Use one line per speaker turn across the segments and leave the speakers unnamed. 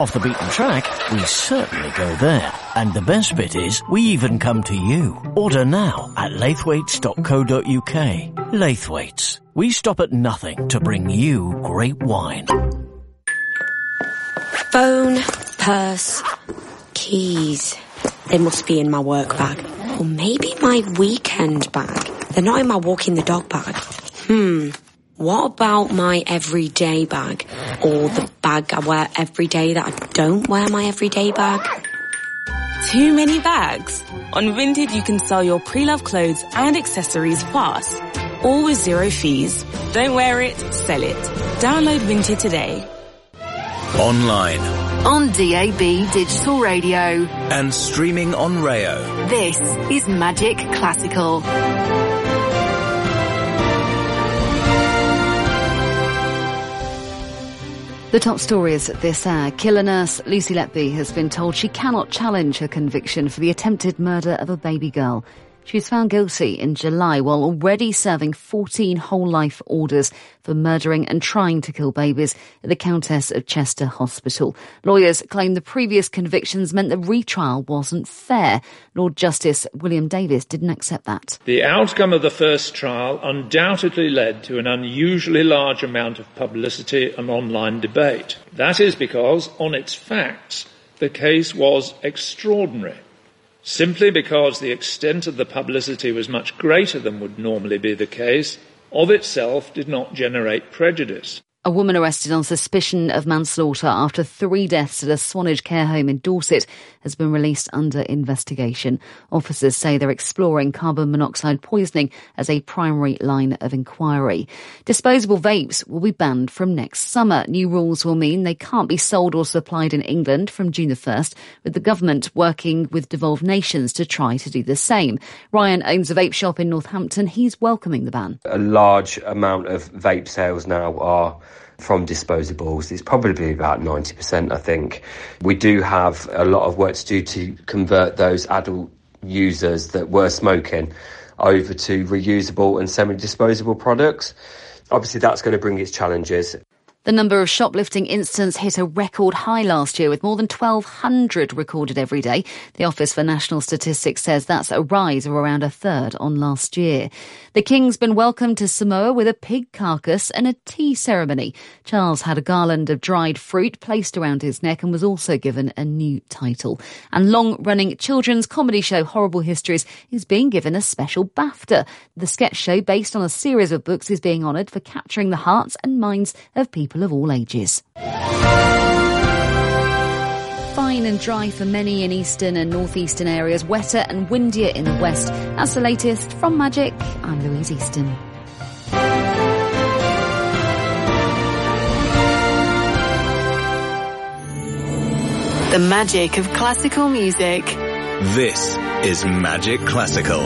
Off the beaten track, we certainly go there. And the best bit is, we even come to you. Order now at laithwaites.co.uk. Laithwaites. We stop at nothing to bring you great wine.
Phone, purse, keys. They must be in my work bag. Or maybe my weekend bag. They're not in my walking the dog bag. What about my everyday bag? Or the bag I wear every day that I don't wear my everyday bag?
Too many bags? On Vinted you can sell your pre-loved clothes and accessories fast. All with zero fees. Don't wear it, sell it. Download Vinted today.
Online.
On DAB Digital Radio.
And streaming on Rayo.
This is Magic Classical. The top stories this hour. Killer nurse Lucy Letby has been told she cannot challenge her conviction for the attempted murder of a baby girl. She was found guilty in July while already serving 14 whole-life orders for murdering and trying to kill babies at the Countess of Chester Hospital. Lawyers claim the previous convictions meant the retrial wasn't fair. Lord Justice William Davis didn't accept that.
The outcome of the first trial undoubtedly led to an unusually large amount of publicity and online debate. That is because, on its facts, the case was extraordinary. Simply because the extent of the publicity was much greater than would normally be the case, of itself did not generate prejudice.
A woman arrested on suspicion of manslaughter after 3 deaths at a Swanage care home in Dorset has been released under investigation. Officers say they're exploring carbon monoxide poisoning as a primary line of inquiry. Disposable vapes will be banned from next summer. New rules will mean they can't be sold or supplied in England from June the 1st, with the government working with devolved nations to try to do the same. Ryan owns a vape shop in Northampton. He's welcoming the ban.
A large amount of vape sales now are from disposables. It's probably about 90%, I think. We do have a lot of work to do to convert those adult users that were smoking over to reusable and semi-disposable products. Obviously, that's going to bring its challenges.
The number of shoplifting incidents hit a record high last year, with more than 1,200 recorded every day. The Office for National Statistics says that's a rise of around a third on last year. The King's been welcomed to Samoa with a pig carcass and a tea ceremony. Charles had a garland of dried fruit placed around his neck and was also given a new title. And long-running children's comedy show Horrible Histories is being given a special BAFTA. The sketch show, based on a series of books, is being honoured for capturing the hearts and minds of people of all ages. Fine and dry for many in eastern and northeastern areas, wetter and windier in the west. That's the latest from Magic. I'm Louise Easton.
The magic of classical music.
This is Magic Classical.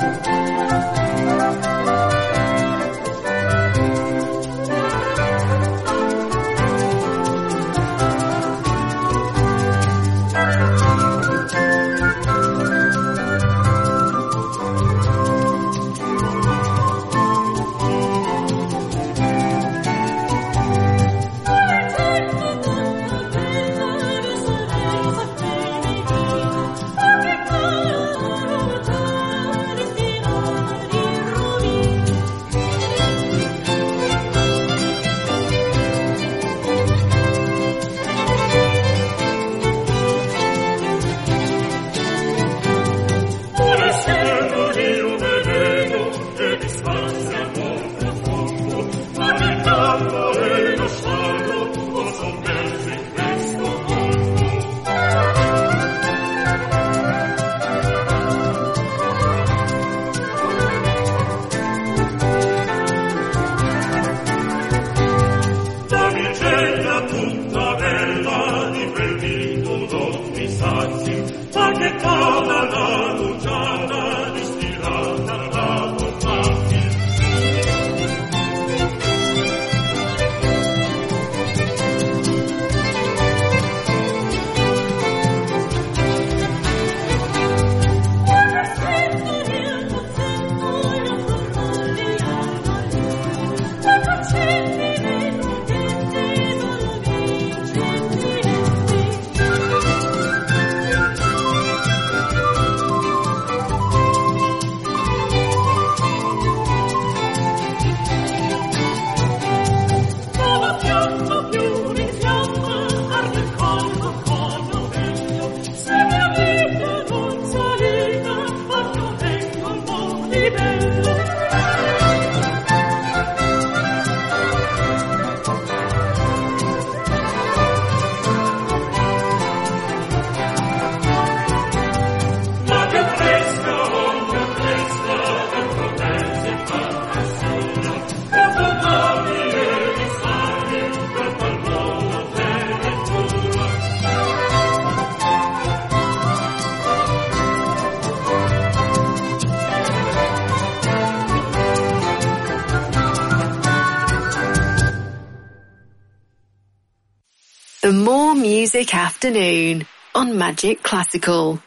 The More Music Afternoon on Magic Classical.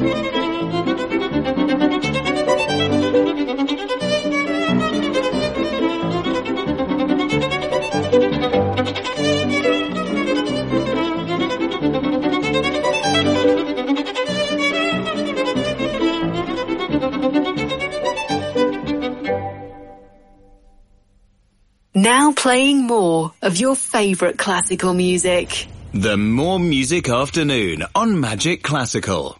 Now playing more of your favourite classical music.
The More Music Afternoon on Magic Classical.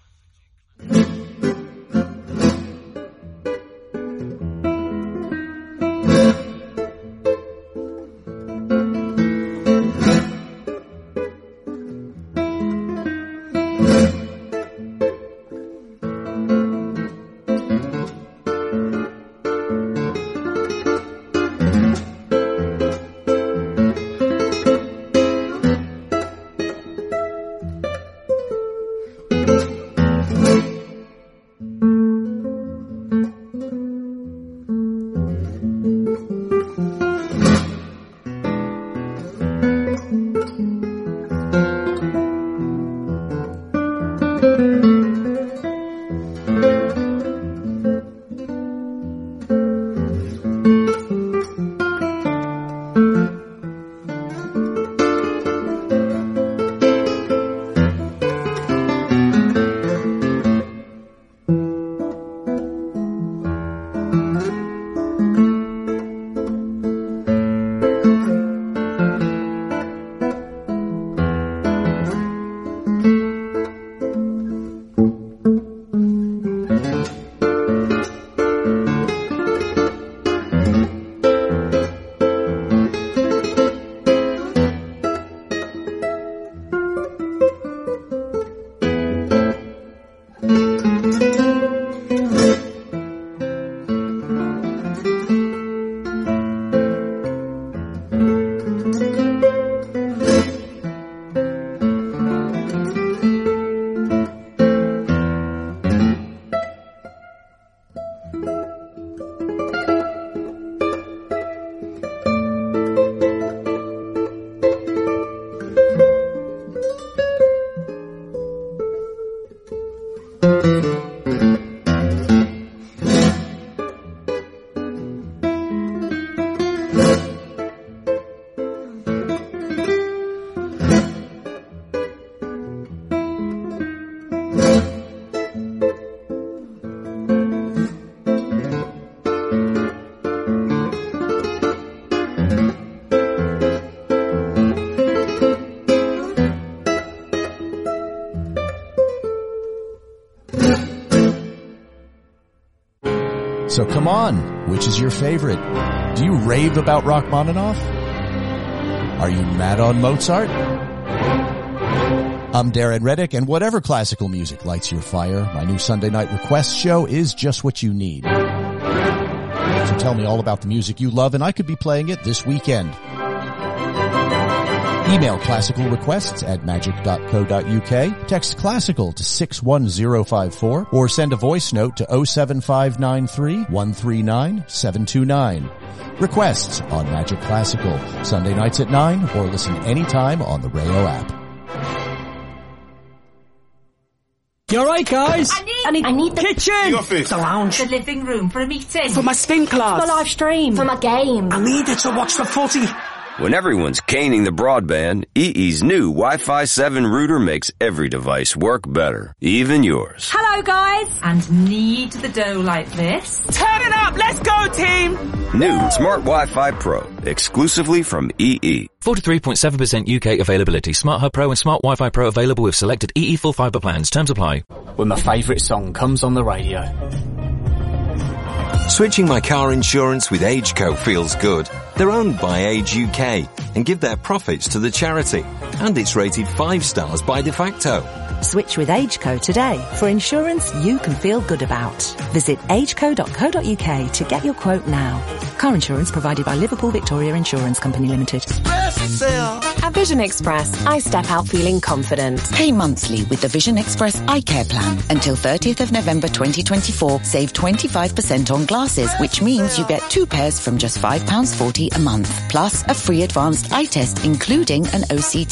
So come on, which is your favorite? Do you rave about Rachmaninoff? Are you mad on Mozart? I'm Darren Reddick, and whatever classical music lights your fire, my new Sunday night request show is just what you need. So tell me all about the music you love, and I could be playing it this weekend. Email classical requests at magic.co.uk, text classical to 61054, or send a voice note to 07593 139 729. Requests on Magic Classical, Sunday nights at 9, or listen anytime on the Rayo app.
You alright, guys?
I need the
kitchen,
the office,
the lounge,
the living room for a meeting,
for my spin class,
for my live stream, for my game.
I need it to watch the footy.
When everyone's caning the broadband, EE's new Wi-Fi 7 router makes every device work better, even yours.
Hello, guys. And knead the dough like this.
Turn it up, let's go, team.
New Smart Wi-Fi Pro, exclusively from EE.
43.7% UK availability. Smart Hub Pro and Smart Wi-Fi Pro available with selected EE full fibre plans. Terms apply.
When my favourite song comes on the radio.
Switching my car insurance with AgeCo feels good. They're owned by Age UK and give their profits to the charity. And it's rated 5 stars by De Facto.
Switch with AgeCo today for insurance you can feel good about. Visit ageco.co.uk to get your quote now. Car insurance provided by Liverpool Victoria Insurance Company Limited.
At Vision Express, I step out feeling confident.
Pay monthly with the Vision Express Eye Care Plan. Until 30th of November 2024, save 25% on glasses, which means you get 2 pairs from just £5.40 a month. Plus a free advanced eye test, including an OCT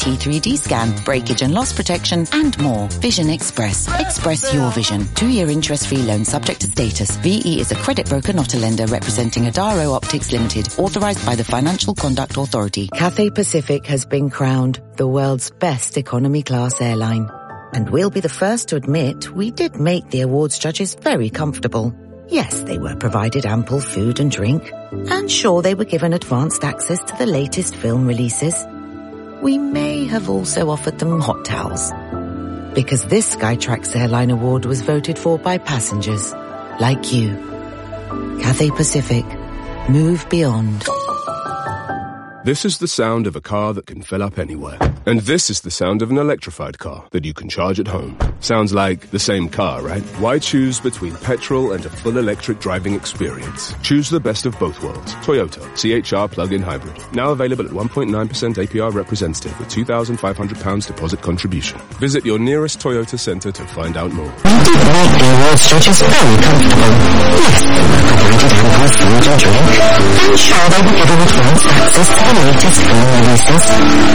CT 3D scan, breakage and loss protection, and more. Vision Express. Express your vision. 2-year interest-free loan subject to status. VE is a credit broker, not a lender, representing Adaro Optics Limited, authorized by the Financial Conduct Authority.
Cathay Pacific has been crowned the world's best economy class airline. And we'll be the first to admit we did make the awards judges very comfortable. Yes, they were provided ample food and drink. And sure, they were given advanced access to the latest film releases. We may have also offered them hot towels. Because this Skytrax Airline Award was voted for by passengers like you. Cathay Pacific. Move beyond.
This is the sound of a car that can fill up anywhere. And this is the sound of an electrified car that you can charge at home. Sounds like the same car, right? Why choose between petrol and a full electric driving experience? Choose the best of both worlds. Toyota CHR plug-in hybrid. Now available at 1.9% APR representative with £2,500 deposit contribution. Visit your nearest Toyota centre to find out more.
Latest film releases.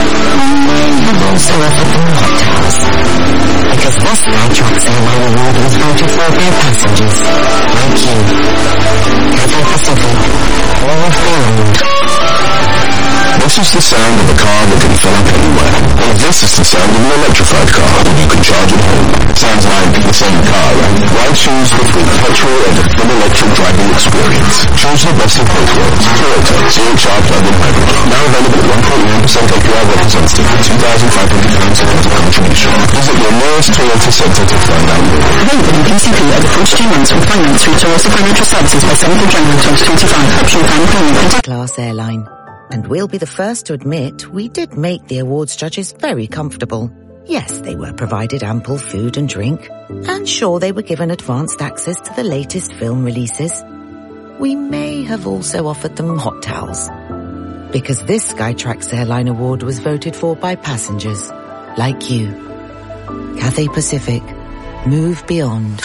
Have also offered them hot towels. Because this Skytrax Airline Award was voted for by passengers like you. Cathay Pacific. Move beyond.
This is the sound of a car that can fill up anywhere. And this is the sound of an electrified car that you can charge at home. Sounds like the same car, right? Why choose between petrol and a full electric driving experience? Choose the best of both worlds. Toyota CHR plug-in hybrid. Now available at 1.9% APR representative with £2,500 deposit contribution. Visit your nearest Toyota centre to find out more.
Available in PCP over 42 months with finance through Toyota Financial Services by 7th of January 2025. Optional final payment.
Class airline. And we'll be the first to admit we did make the awards judges very comfortable. Yes, they were provided ample food and drink. And sure, they were given advanced access to the latest film releases. We may have also offered them hot towels. Because this Skytrax Airline Award was voted for by passengers like you. Cathay Pacific. Move beyond.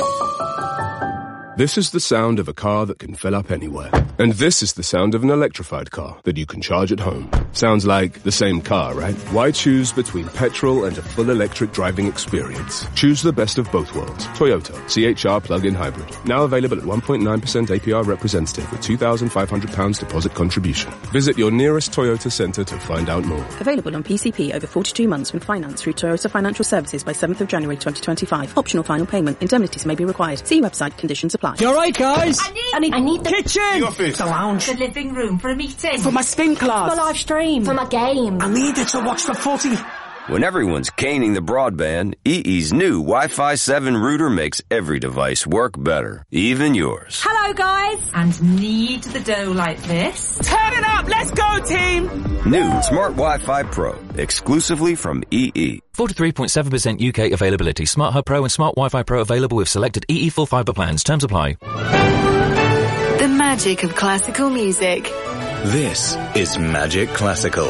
This is the sound of a car that can fill up anywhere. And this is the sound of an electrified car that you can charge at home. Sounds like the same car, right? Why choose between petrol and a full electric driving experience? Choose the best of both worlds. Toyota CHR plug-in hybrid. Now available at 1.9% APR representative with £2,500 deposit contribution. Visit your nearest Toyota centre to find out more.
Available on PCP over 42 months with finance through Toyota Financial Services by 7th of January 2025. Optional final payment. Indemnities may be required. See website. Conditions apply.
You alright, guys?
I need the
kitchen!
The
office! The lounge!
The living room for a meeting!
For my spin class!
For my live stream! For my game!
I need it to watch the footy!
When everyone's caning the broadband, EE's new Wi-Fi 7 router makes every device work better, even yours.
Hello, guys! And need the dough like this?
Turn it up! Let's go, team!
New Smart Wi-Fi Pro, exclusively from EE.
43.7% UK availability. Smart Hub Pro and Smart Wi-Fi Pro available with selected EE full fibre plans. Terms apply.
The magic of classical music.
This is Magic Classical.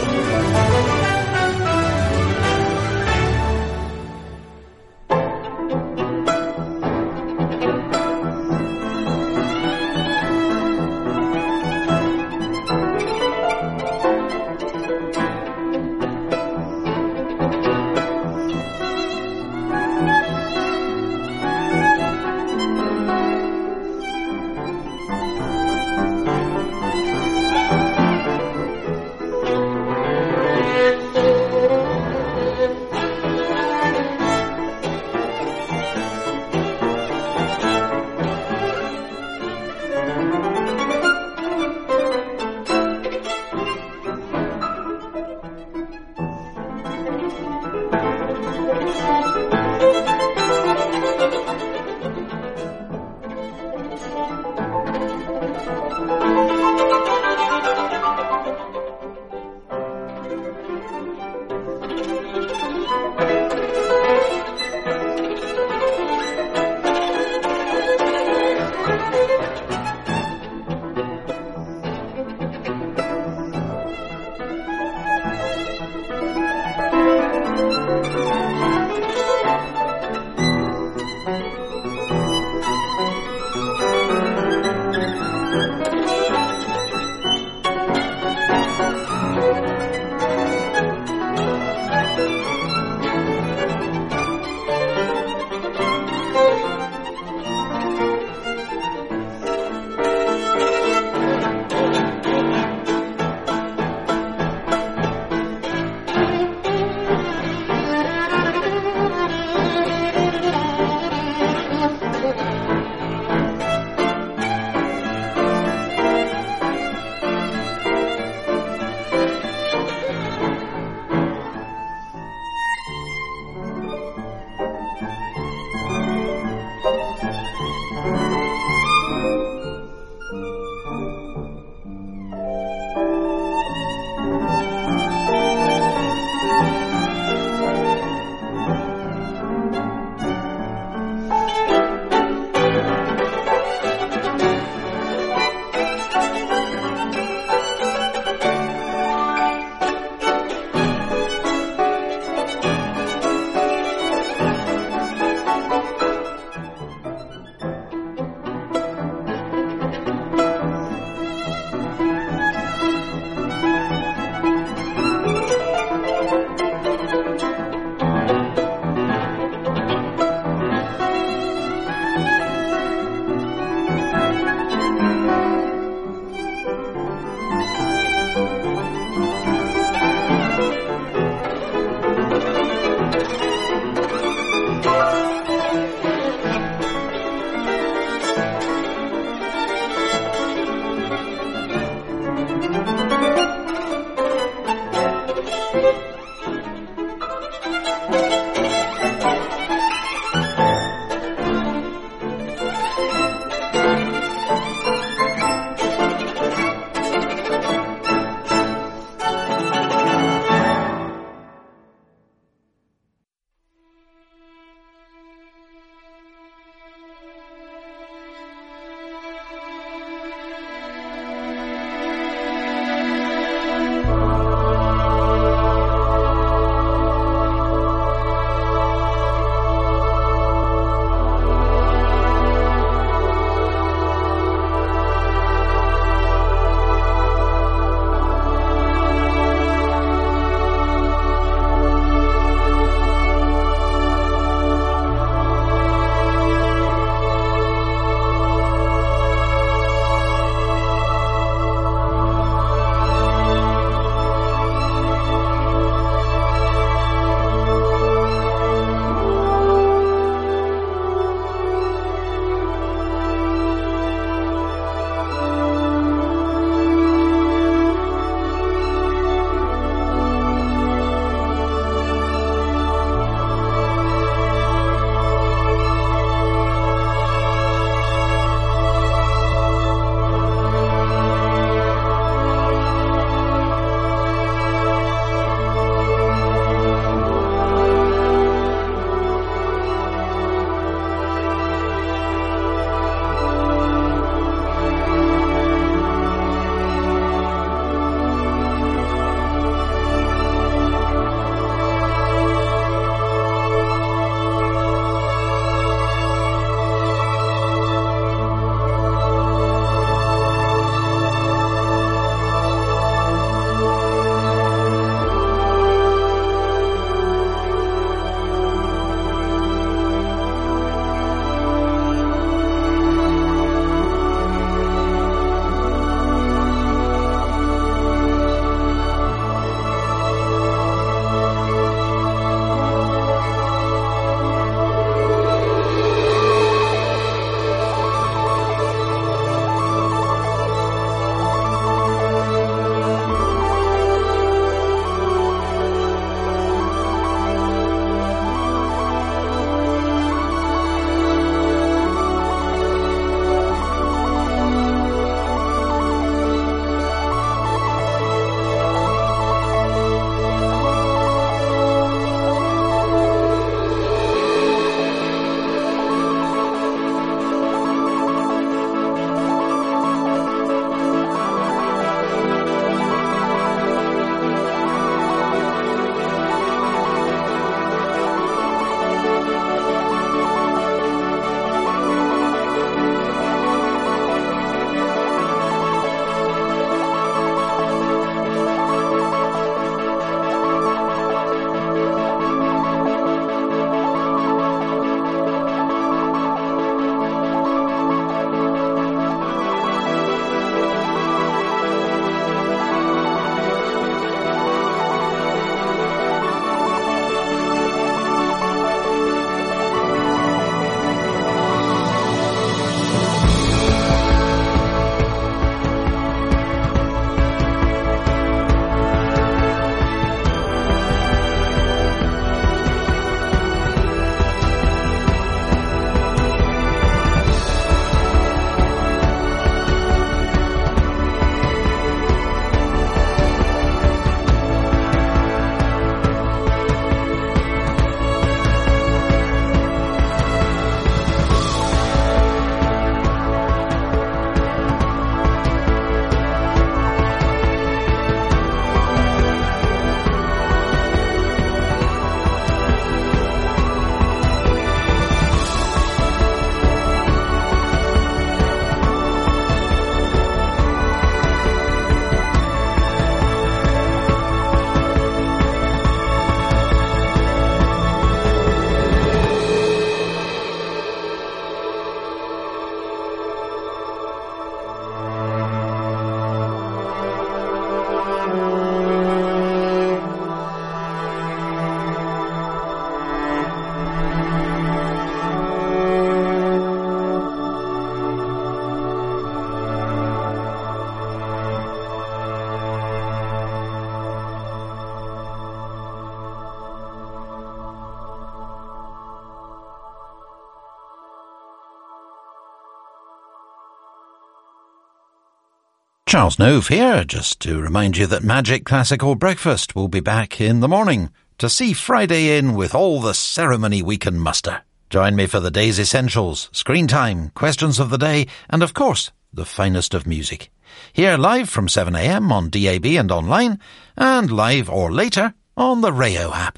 Charles Nove here, just to remind you that Magic Classical Breakfast will be back in the morning to see Friday in with all the ceremony we can muster. Join me for the day's essentials, screen time, questions of the day, and of course, the finest of music. Here live from 7 a.m. on DAB and online, and live or later on the Rayo app.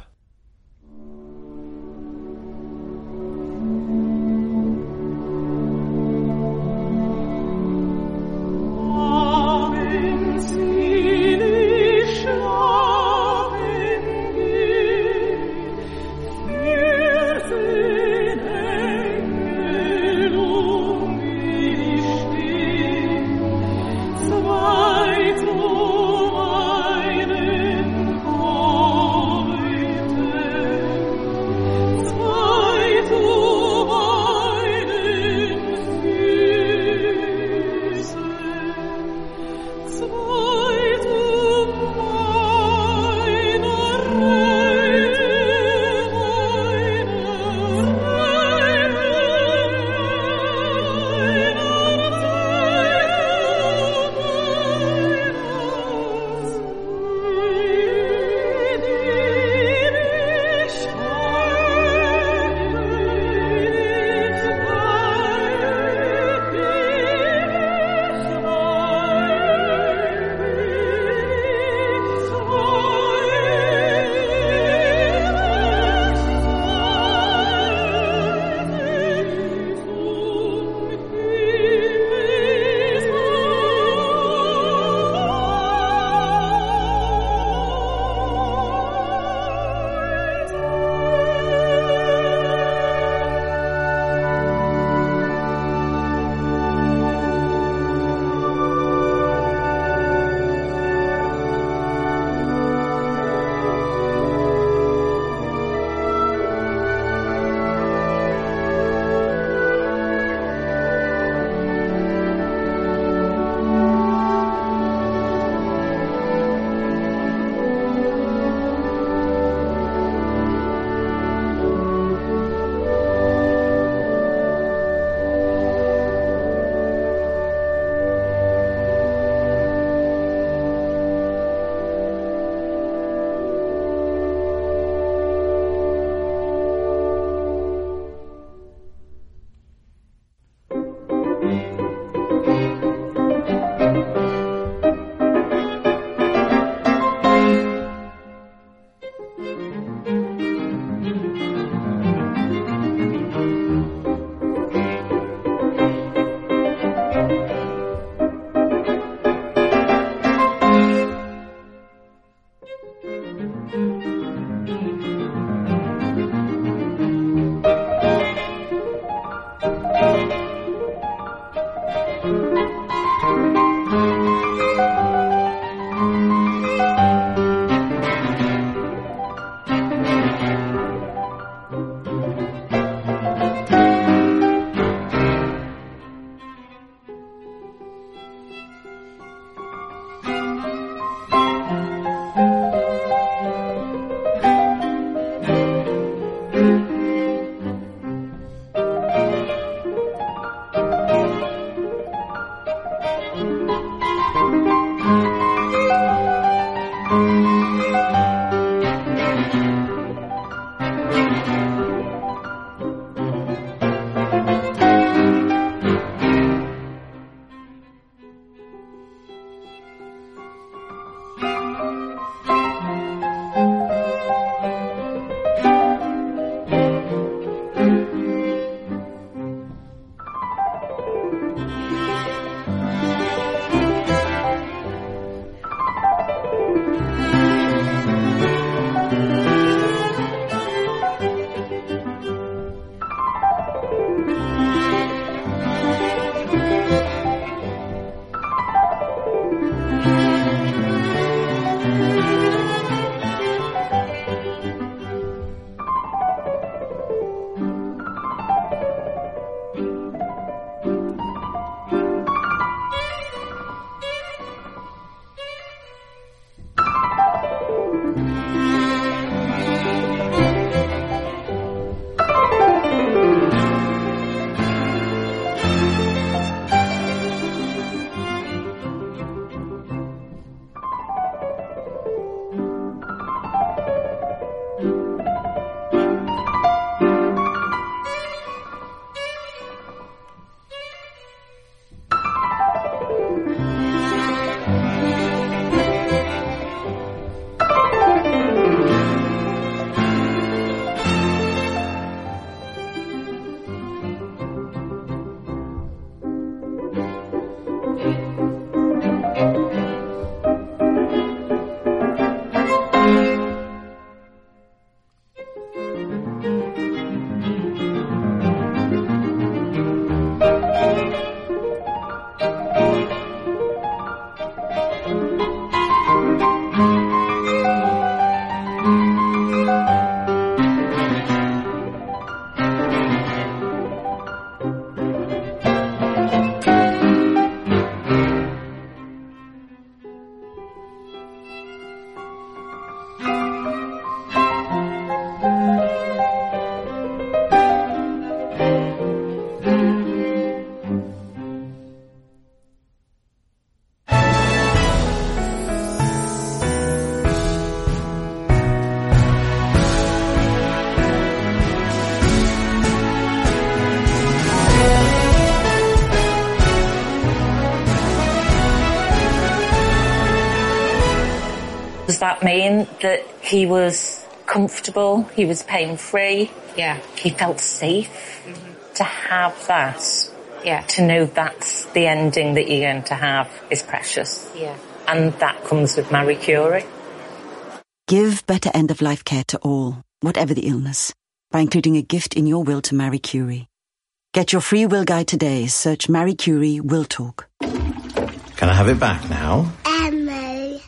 Does that mean that he was comfortable, he was pain-free?
Yeah.
He felt safe to have that? Yeah. To know that's the ending that you're going to have is precious.
Yeah.
And that comes with Marie Curie.
Give better end-of-life care to all, whatever the illness, by including a gift in your will to Marie Curie. Get your free will guide today. Search Marie Curie Will Talk.
Can I have it back now?
Emily.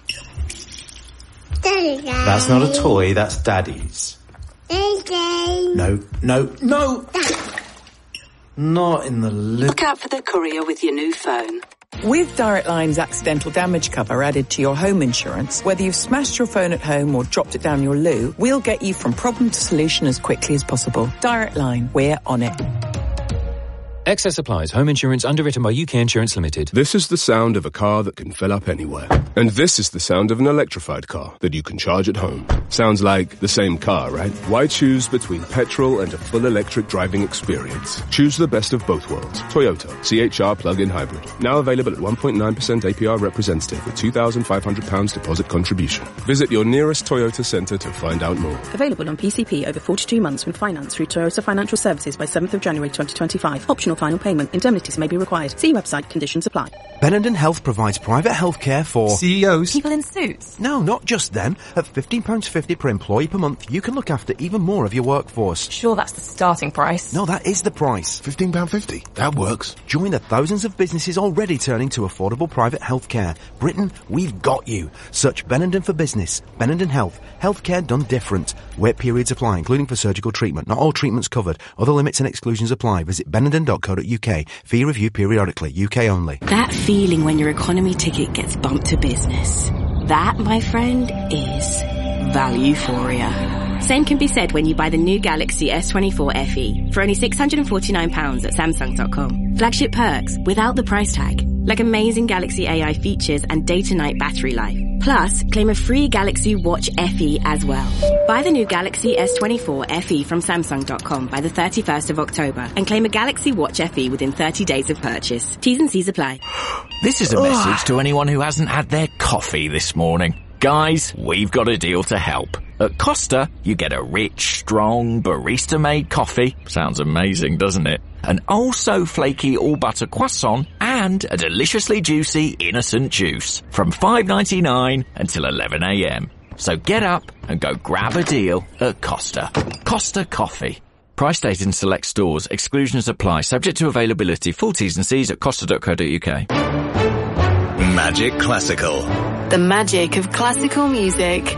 That's not a toy, that's Daddy's.
Daddy.
No. Not in the
Look out for the courier with your new phone.
With Direct Line's accidental damage cover added to your home insurance, whether you've smashed your phone at home or dropped it down your loo, we'll get you from problem to solution as quickly as possible. Direct Line, we're on it.
Excess applies. Home insurance underwritten by UK Insurance Limited.
This is the sound of a car that can fill up anywhere. And this is the sound of an electrified car that you can charge at home. Sounds like the same car, right? Why choose between petrol and a full electric driving experience? Choose the best of both worlds. Toyota CHR plug-in hybrid. Now available at 1.9% APR representative with £2,500 deposit contribution. Visit your nearest Toyota centre to find out more.
Available on PCP over 42 months with finance through Toyota Financial Services by 7th of January 2025. Optional final payment. Indemnities may be required. See website. Conditions apply.
Benenden Health provides private healthcare for
CEOs.
People in suits.
No, not just them. At £15.50 per employee per month, you can look after even more of your workforce.
Sure, that's the starting price.
No, that is the price.
£15.50. That works.
Join the thousands of businesses already turning to affordable private healthcare. Britain, we've got you. Search Benenden for business. Benenden Health. Healthcare done different. Wait periods apply, including for surgical treatment. Not all treatments covered. Other limits and exclusions apply. Visit benenden.co.uk. Fee review periodically. UK only.
That feeling when your economy ticket gets bumped to business. That, my friend, is Valuephoria. Same can be said when you buy the new Galaxy S24 FE for only £649 at Samsung.com. Flagship perks without the price tag, like amazing Galaxy AI features and day-to-night battery life. Plus, claim a free Galaxy Watch FE as well. Buy the new Galaxy S24 FE from Samsung.com by the 31st of October and claim a Galaxy Watch FE within 30 days of purchase. T's and C's apply.
This is a message to anyone who hasn't had their coffee this morning. Guys, we've got a deal to help. At Costa, you get a rich, strong, barista-made coffee. Sounds amazing, doesn't it? An oh-so flaky all-butter croissant and a deliciously juicy innocent juice from $5.99 until 11 a.m. So get up and go grab a deal at Costa. Costa Coffee. Price date in select stores. Exclusions apply. Subject to availability. Full T's and C's at costa.co.uk.
Magic Classical.
The magic of classical music.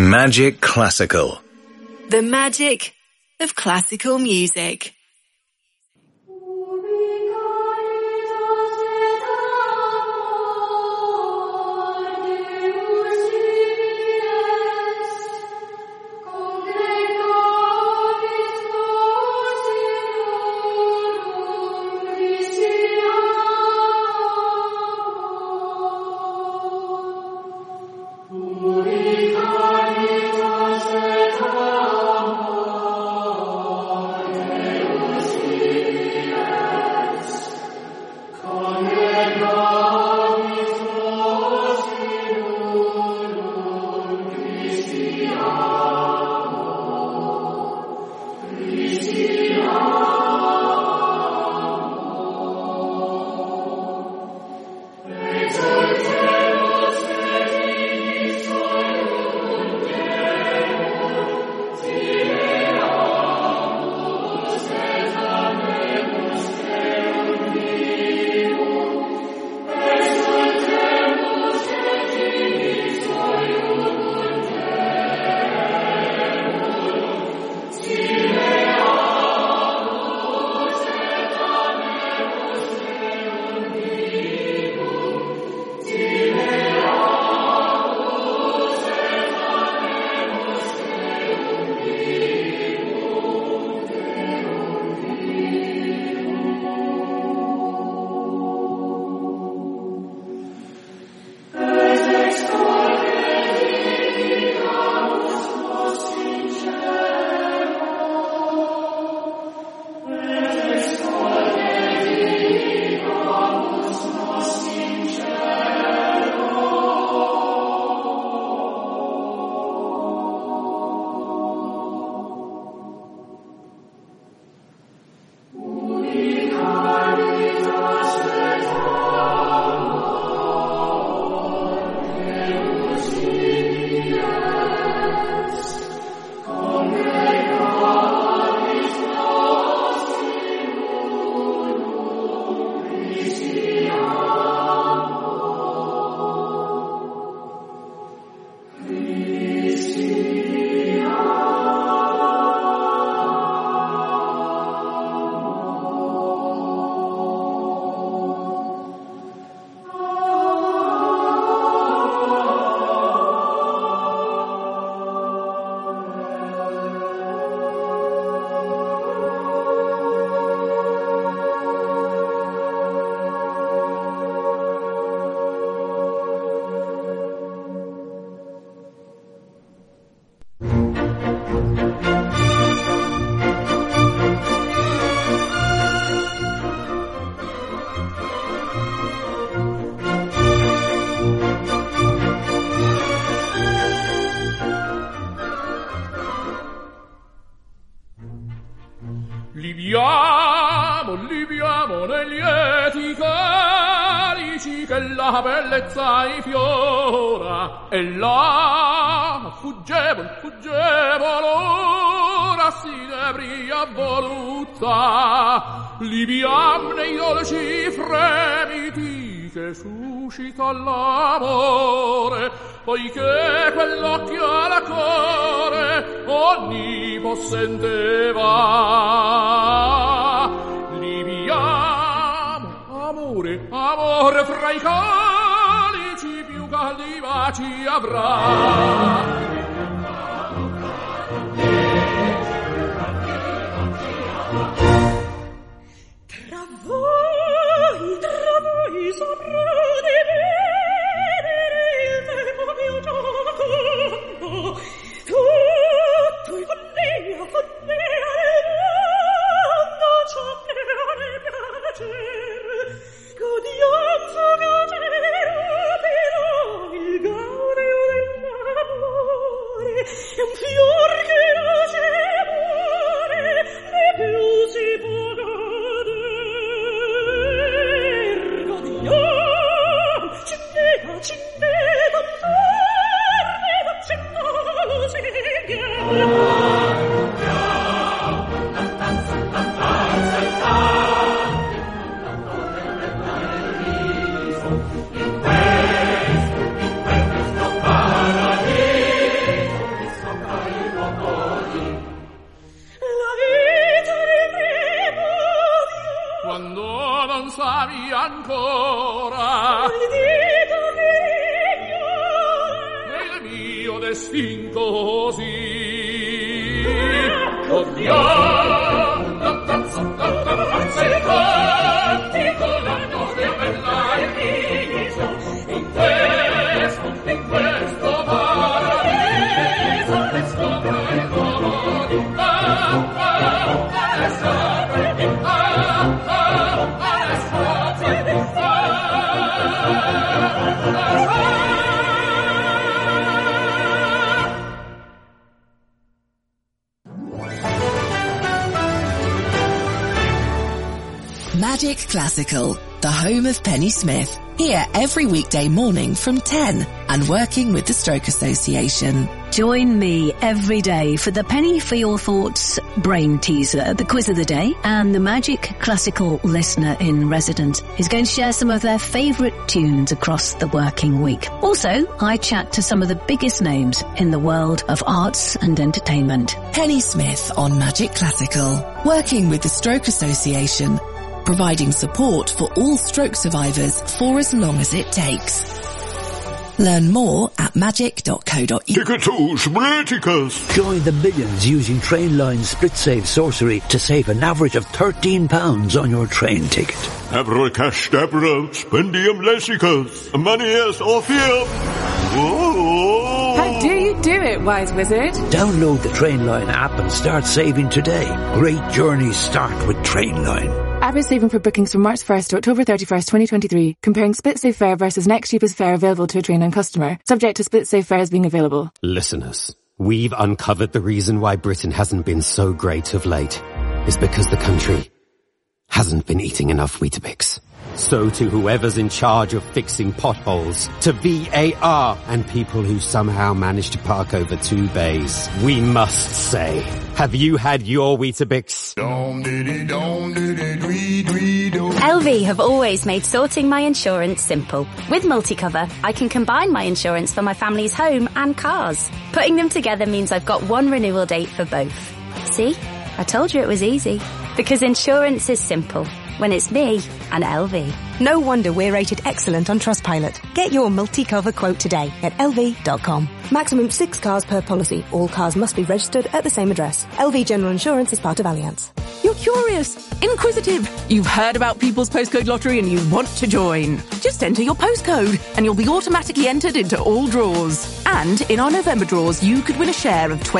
Magic Classical.
The magic of classical music.
Libiamo negli lieti calici che la bellezza infiora, e là fuggevol ora si debria voluzza. Libiam nei dolci fremiti che suscita l'amore, poiché quell'occhio alla core onnipossente va. Libiamo, amore fra i calici più caldi baci avrà.
Tra voi saprà di vedere il tempo mio gioco. Tutto con lei nel mondo ciò che a me piacer. Godianza però il gaudio dell'amore è un fior che nasce e muore, né più si può
ancora.
Col dito che
E il mio destin così. Cordiamo, forza il cantico, la nostra bella e viso, in questo paradiso, le scopre il nuovo di
Magic Classical, the home of Penny Smith. Here every weekday morning from 10 and working with the Stroke Association.
Join me every day for the Penny for Your Thoughts Brain Teaser, the quiz of the day, and the Magic Classical listener in residence is going to share some of their favourite tunes across the working week. Also, I chat to some of the biggest names in the world of arts and entertainment.
Penny Smith on Magic Classical, working with the Stroke Association, providing support for all stroke survivors for as long as it takes. Learn more at magic.co.uk.
Ticketus! Join the millions using Trainline Split Save Sorcery to save an average of £13 on your train ticket.
Abracadabra, spendium lessicus, manias orpheum.
How do you do it, wise wizard?
Download the Trainline app and start saving today. Great journeys start with Trainline.
Average saving for bookings from March 1st to October 31st, 2023. Comparing split save fare versus next cheapest fare available to a Trainline customer. Subject to split save fares being available.
Listeners, we've uncovered the reason why Britain hasn't been so great of late. It's because the country hasn't been eating enough Weetabix. So to whoever's in charge of fixing potholes, to VAR and people who somehow managed to park over 2 bays, we must say, have you had your Weetabix?
LV have always made sorting my insurance simple. With MultiCover, I can combine my insurance for my family's home and cars. Putting them together means I've got one renewal date for both. See? I told you it was easy. Because insurance is simple. When it's me and LV.
No wonder we're rated excellent on Trustpilot. Get your MultiCover quote today at lv.com. Maximum 6 cars per policy. All cars must be registered at the same address. LV General Insurance is part of Allianz.
You're curious, inquisitive. You've heard about People's Postcode Lottery and you want to join. Just enter your postcode and you'll be automatically entered into all draws. And in our November draws, you could win a share of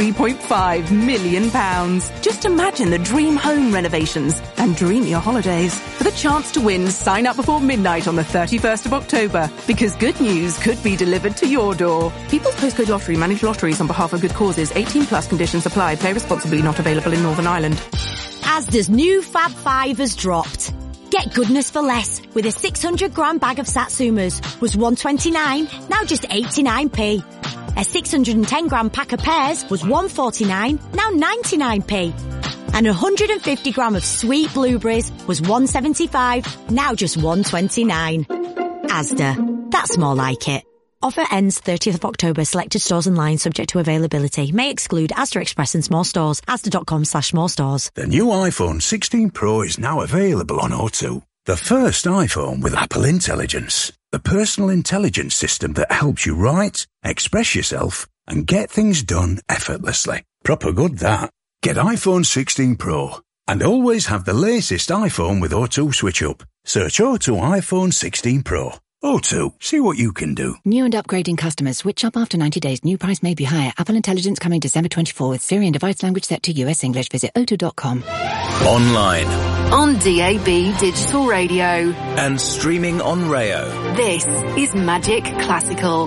£23.5 million. Just imagine the dream home renovations and dream your holidays. For the chance to win, sign up before midnight on the 31st of October, because good news could be delivered to your door. People's Postcode Lottery manage lotteries on behalf of good causes. 18 plus conditions apply. Play responsibly. Not available in Northern Ireland.
Asda's new Fab 5 has dropped. Get goodness for less with a 600-gram bag of Satsumas. Was $1.29, now just 89p. A 610-gram pack of pears was $1.49, now 99p. And 150-gram of sweet blueberries was $1.75, now just $1.29. Asda. That's more like it. Offer ends 30th of October. Selected stores and lines subject to availability. May exclude Asda Express and small stores. Asda.com/small stores.
The new iPhone 16 Pro is now available on O2. The first iPhone with Apple Intelligence. The personal intelligence system that helps you write, express yourself, and get things done effortlessly. Proper good, that. Get iPhone 16 Pro. And always have the latest iPhone with O2 Switch Up. Search O2 iPhone 16 Pro. O2, see what you can do.
New and upgrading customers switch up after 90 days. New price may be higher. Apple Intelligence coming December 24 with Siri and device language set to US English. Visit o2.com.
Online.
On DAB Digital Radio.
And streaming on Rayo.
This is Magic Classical.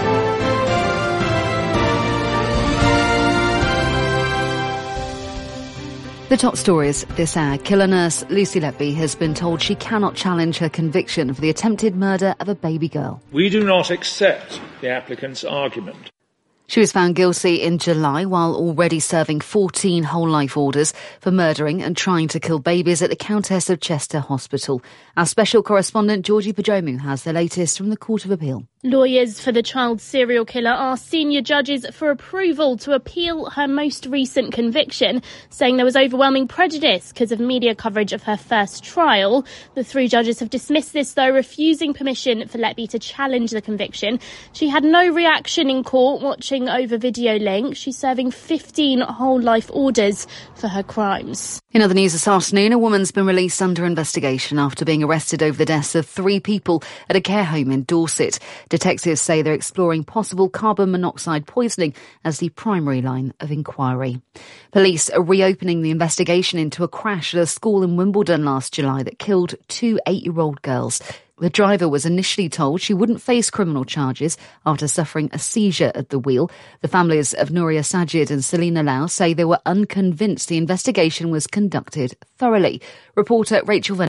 The top stories this hour. Killer nurse Lucy Letby has been told she cannot challenge her conviction for the attempted murder of a baby girl.
We do not accept the applicant's argument.
She was found guilty in July while already serving 14 whole-life orders for murdering and trying to kill babies at the Countess of Chester Hospital. Our special correspondent Georgie Pajomu has the latest from the Court of Appeal.
Lawyers for the child serial killer asked senior judges for approval to appeal her most recent conviction, saying there was overwhelming prejudice because of media coverage of her first trial. The 3 judges have dismissed this, though, refusing permission for Letby to challenge the conviction. She had no reaction in court watching over video link. She's serving 15 whole-life orders for her crimes.
In other news this afternoon, a woman's been released under investigation after being arrested over the deaths of 3 people at a care home in Dorset. Detectives say they're exploring possible carbon monoxide poisoning as the primary line of inquiry. Police are reopening the investigation into a crash at a school in Wimbledon last July that killed 2 8-year-old girls. The driver was initially told she wouldn't face criminal charges after suffering a seizure at the wheel. The families of Nouria Sajid and Selina Lau say they were unconvinced the investigation was conducted thoroughly. Reporter Rachel Van